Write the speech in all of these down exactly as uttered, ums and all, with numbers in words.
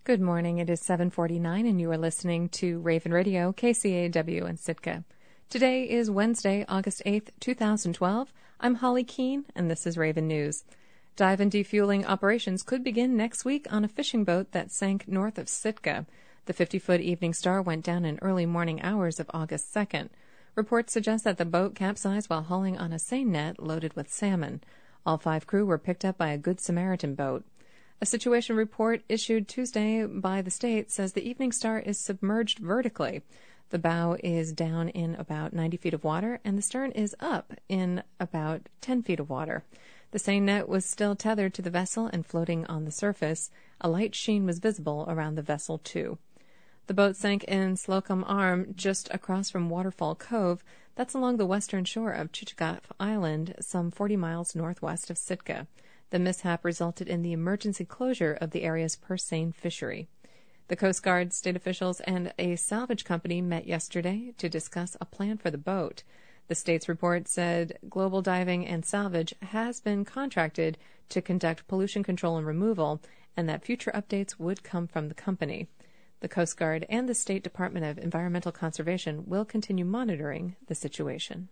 Good morning. It is seven forty-nine, and you are listening to Raven Radio, K C A W in Sitka. Today is Wednesday, August eighth, two thousand twelve. I'm Holly Keene, and this is Raven News. Dive and defueling operations could begin next week on a fishing boat that sank north of Sitka. The fifty-foot Evening Star went down in early morning hours of August second. Reports suggest that the boat capsized while hauling on a seine net loaded with salmon. All five crew were picked up by a Good Samaritan boat. A situation report issued Tuesday by the state says the Evening Star is submerged vertically. The bow is down in about ninety feet of water, and the stern is up in about ten feet of water. The seine net was still tethered to the vessel and floating on the surface. A light sheen was visible around the vessel, too. The boat sank in Slocum Arm, just across from Waterfall Cove. That's along the western shore of Chichagof Island, some forty miles northwest of Sitka. The mishap resulted in the emergency closure of the area's purse seine fishery. The Coast Guard, state officials, and a salvage company met yesterday to discuss a plan for the boat. The state's report said Global Diving and Salvage has been contracted to conduct pollution control and removal, and that future updates would come from the company. The Coast Guard and the State Department of Environmental Conservation will continue monitoring the situation.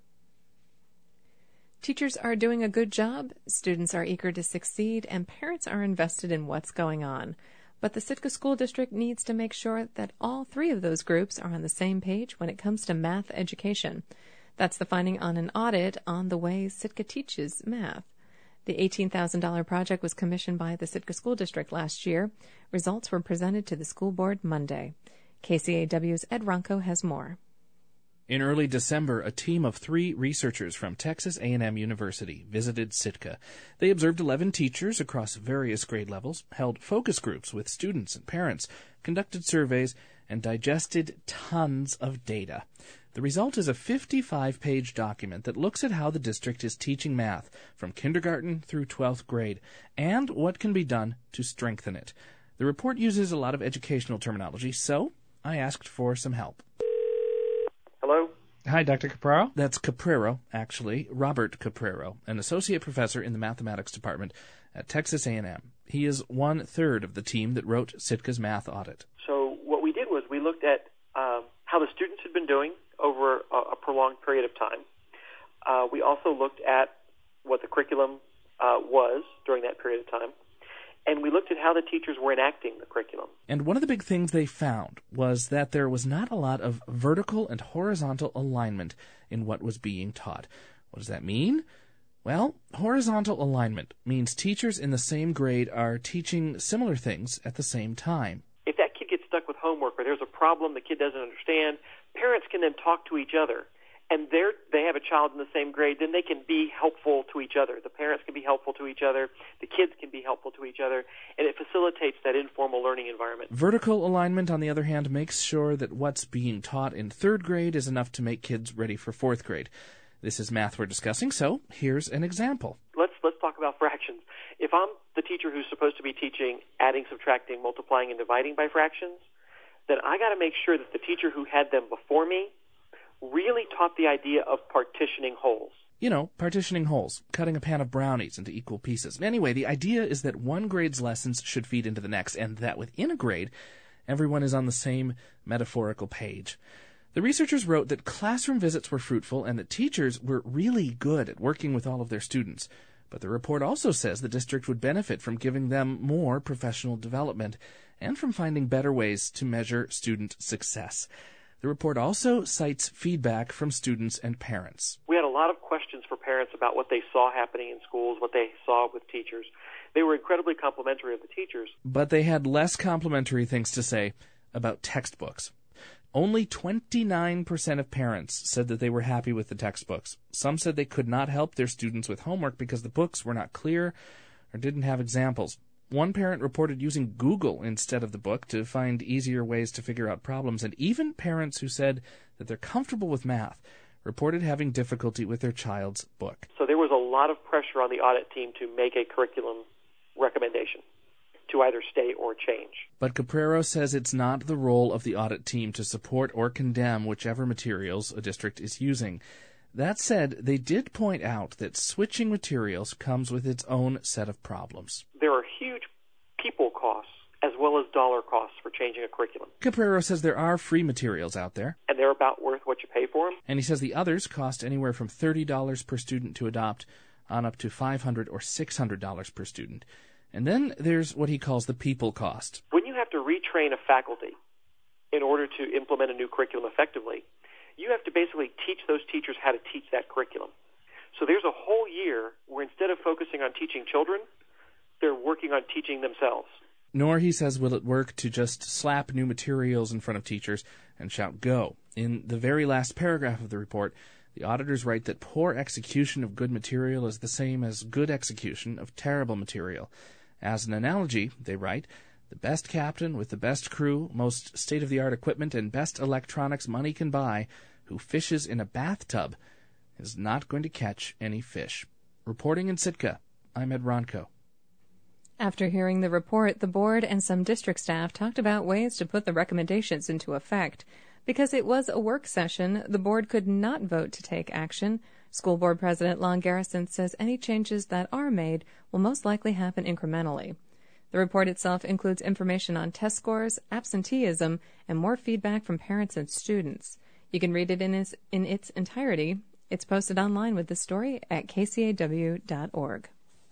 Teachers are doing a good job, students are eager to succeed, and parents are invested in what's going on. But the Sitka School District needs to make sure that all three of those groups are on the same page when it comes to math education. That's the finding on an audit on the way Sitka teaches math. The eighteen thousand dollars project was commissioned by the Sitka School District last year. Results were presented to the school board Monday. K C A W's Ed Ronco has more. In early December, a team of three researchers from Texas A and M University visited Sitka. They observed eleven teachers across various grade levels, held focus groups with students and parents, conducted surveys, and digested tons of data. The result is a fifty-five page document that looks at how the district is teaching math from kindergarten through twelfth grade and what can be done to strengthen it. The report uses a lot of educational terminology, so I asked for some help. Hello? Hi, Doctor Capraro. That's Capraro, actually, Robert Capraro, an associate professor in the mathematics department at Texas A and M. He is one-third of the team that wrote Sitka's math audit. So what we did was we looked at uh, how the students had been doing over a, a prolonged period of time. Uh, we also looked at what the curriculum uh, was during that period of time. And we looked at how the teachers were enacting the curriculum. And one of the big things they found was that there was not a lot of vertical and horizontal alignment in what was being taught. What does that mean? Well, horizontal alignment means teachers in the same grade are teaching similar things at the same time. If that kid gets stuck with homework or there's a problem the kid doesn't understand, parents can then talk to each other. And they're, they have a child in the same grade, then they can be helpful to each other. The parents can be helpful to each other. The kids can be helpful to each other. And it facilitates that informal learning environment. Vertical alignment, on the other hand, makes sure that what's being taught in third grade is enough to make kids ready for fourth grade. This is math we're discussing, so here's an example. Let's, let's talk about fractions. If I'm the teacher who's supposed to be teaching adding, subtracting, multiplying, and dividing by fractions, then I got to make sure that the teacher who had them before me really taught the idea of partitioning wholes. You know, partitioning wholes, cutting a pan of brownies into equal pieces. Anyway, the idea is that one grade's lessons should feed into the next, and that within a grade, everyone is on the same metaphorical page. The researchers wrote that classroom visits were fruitful and that teachers were really good at working with all of their students. But the report also says the district would benefit from giving them more professional development and from finding better ways to measure student success. The report also cites feedback from students and parents. We had a lot of questions for parents about what they saw happening in schools, what they saw with teachers. They were incredibly complimentary of the teachers. But they had less complimentary things to say about textbooks. Only twenty-nine percent of parents said that they were happy with the textbooks. Some said they could not help their students with homework because the books were not clear or didn't have examples. One parent reported using Google instead of the book to find easier ways to figure out problems, and even parents who said that they're comfortable with math reported having difficulty with their child's book. So there was a lot of pressure on the audit team to make a curriculum recommendation to either stay or change. But Capraro says it's not the role of the audit team to support or condemn whichever materials a district is using. That said, they did point out that switching materials comes with its own set of problems. There are huge people costs as well as dollar costs for changing a curriculum. Caprero says there are free materials out there, and they're about worth what you pay for them. And he says the others cost anywhere from thirty dollars per student to adopt on up to five hundred dollars or six hundred dollars per student. And then there's what he calls the people cost. When you have to retrain a faculty in order to implement a new curriculum effectively, you have to basically teach those teachers how to teach that curriculum. So there's a whole year where instead of focusing on teaching children, they're working on teaching themselves. Nor, he says, will it work to just slap new materials in front of teachers and shout, go. In the very last paragraph of the report, the auditors write that poor execution of good material is the same as good execution of terrible material. As an analogy, they write, the best captain with the best crew, most state-of-the-art equipment, and best electronics money can buy, who fishes in a bathtub, is not going to catch any fish. Reporting in Sitka, I'm Ed Ronco. After hearing the report, the board and some district staff talked about ways to put the recommendations into effect. Because it was a work session, the board could not vote to take action. School Board President Lon Garrison says any changes that are made will most likely happen incrementally. The report itself includes information on test scores, absenteeism, and more feedback from parents and students. You can read it in its, in its entirety. It's posted online with this story at k c a w dot org.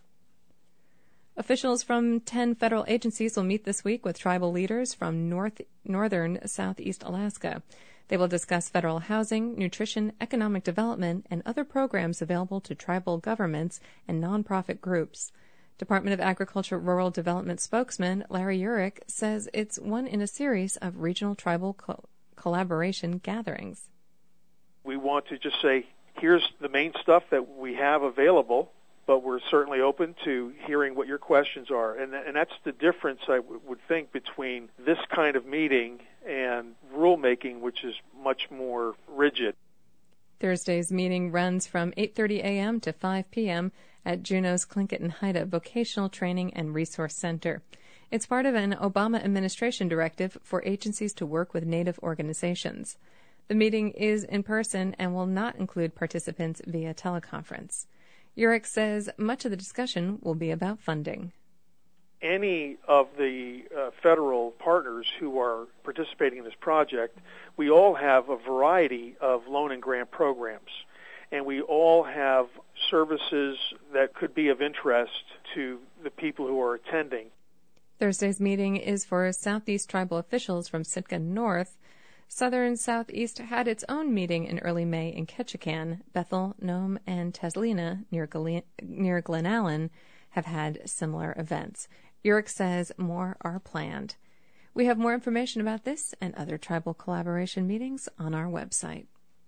Officials from ten federal agencies will meet this week with tribal leaders from north, northern Southeast Alaska. They will discuss federal housing, nutrition, economic development, and other programs available to tribal governments and nonprofit groups. Department of Agriculture Rural Development spokesman Larry Urich says it's one in a series of regional tribal co- collaboration gatherings. We want to just say, here's the main stuff that we have available, but we're certainly open to hearing what your questions are. And, and that's the difference, I w- would think, between this kind of meeting and rulemaking, which is much more rigid. Thursday's meeting runs from eight thirty a.m. to five p.m. at Juneau's Tlingit and Haida Vocational Training and Resource Center. It's part of an Obama administration directive for agencies to work with Native organizations. The meeting is in person and will not include participants via teleconference. Urich says much of the discussion will be about funding. Any of the uh, federal partners who are participating in this project, we all have a variety of loan and grant programs, and we all have services that could be of interest to the people who are attending. Thursday's meeting is for Southeast tribal officials from Sitka North. Southern Southeast had its own meeting in early May in Ketchikan. Bethel, Nome, and Teslina near, Glen- near Glen Allen have had similar events. Urich says more are planned. We have more information about this and other tribal collaboration meetings on our website.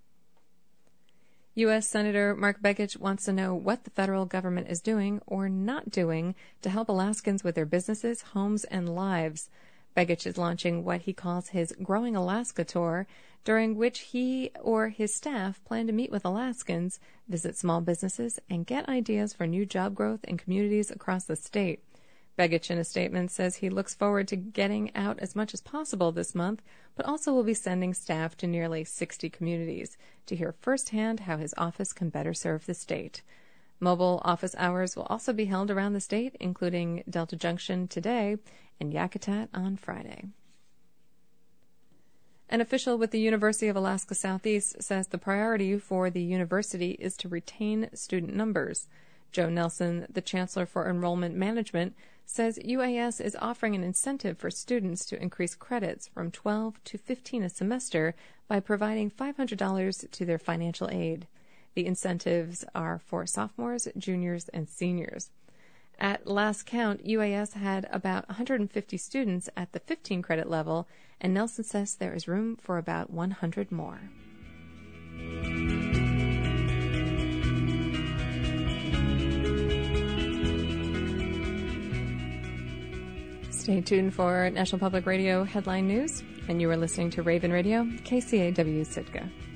U S. Senator Mark Begich wants to know what the federal government is doing or not doing to help Alaskans with their businesses, homes, and lives. Begich is launching what he calls his Growing Alaska Tour, during which he or his staff plan to meet with Alaskans, visit small businesses, and get ideas for new job growth in communities across the state. Begich, in a statement, says he looks forward to getting out as much as possible this month, but also will be sending staff to nearly sixty communities to hear firsthand how his office can better serve the state. Mobile office hours will also be held around the state, including Delta Junction today and Yakutat on Friday. An official with the University of Alaska Southeast says the priority for the university is to retain student numbers. Joe Nelson, the Chancellor for Enrollment Management, says U A S is offering an incentive for students to increase credits from twelve to fifteen a semester by providing five hundred dollars to their financial aid. The incentives are for sophomores, juniors, and seniors. At last count, U A S had about one hundred fifty students at the fifteen credit level, and Nelson says there is room for about one hundred more. Stay tuned for National Public Radio headline news, and you are listening to Raven Radio, K C A W Sitka.